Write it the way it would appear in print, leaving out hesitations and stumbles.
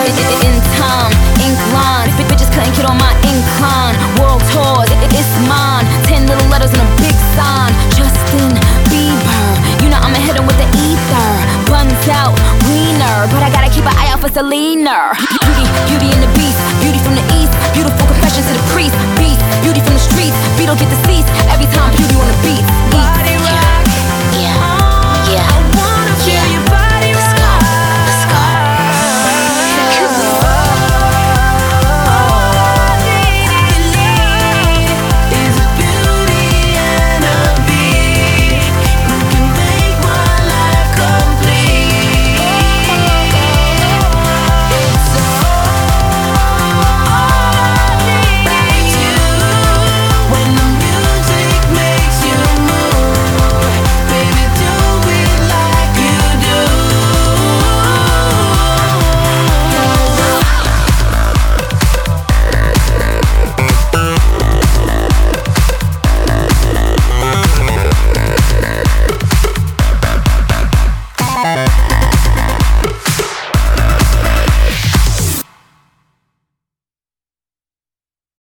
In time, ink line. Bitches couldn't get on my incline. World tours, it's mine. 10 little letters and a big sign. Justin Bieber, you know I'ma hit him with the ether. Buns out, wiener, but I gotta keep an eye out for Selena. Beauty and the Beast, beauty from the east. Beautiful confessions to the priest. Beast, beauty from the streets. Beat don't get deceased every time beauty on the beat. Body rock.